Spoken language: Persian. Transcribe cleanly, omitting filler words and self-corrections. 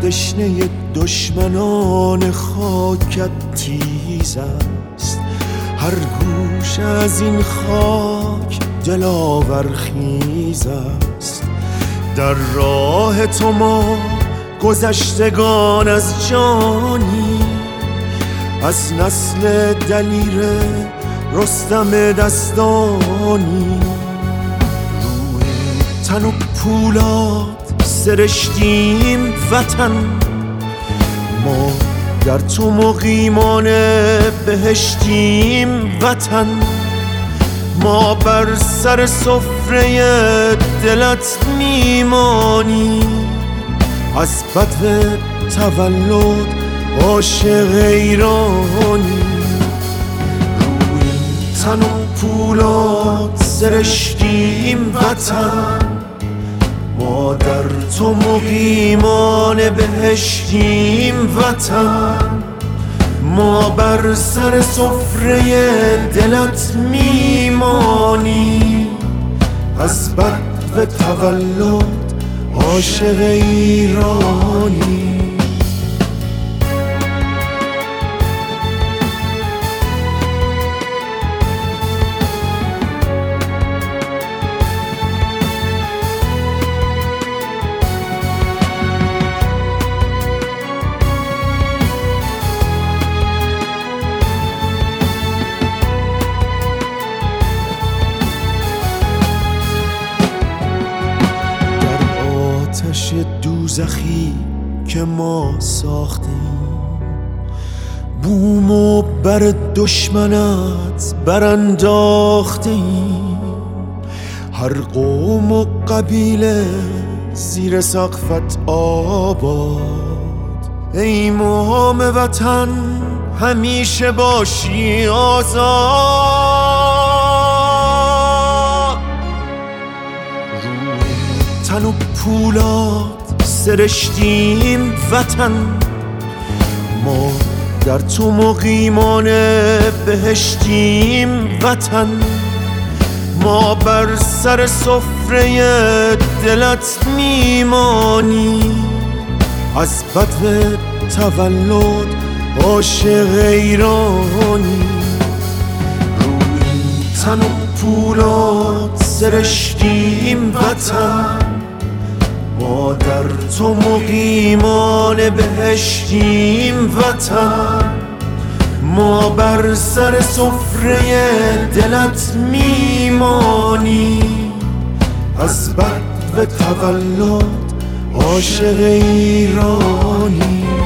دشنه دشمنان خاکت تیز است. هر گوش از این خاک دلاور خیز است. در راه تو ما گذشتگان از جانی، از نسل دلیر رستم دستانی. روی تن و پولاد سرشتیم وطن، ما در تو مقیمان بهشتیم وطن. ما بر سر سفره دلت میمانیم، از بدو تولد عاشق ایرانی. روی تن و پولاد سرشتیم وطن، ما در تو مقیمان بهشتیم وطن. ما بر سر سفره دلت میمانیم، از بدو تولد عاشق ایرانی. آتش دوزخی که ما ساختیم، بوم و بر دشمنت برانداختیم. هر قوم و قبیله زیر سقفت آباد. ای امام وطن همیشه باشی آزاد. تن و پولاد سرشتیم وطن، ما در تو مقیمان بهشتیم وطن. ما بر سر سفره دلت میمانیم، از بدو تولد عاشق ایرانی. روی تن و پولاد سرشتیم وطن، ما در تو مقیمان بهشتیم وطن. ما بر سر سفره دلت میمانیم، از بدو تولد عاشق ایرانی.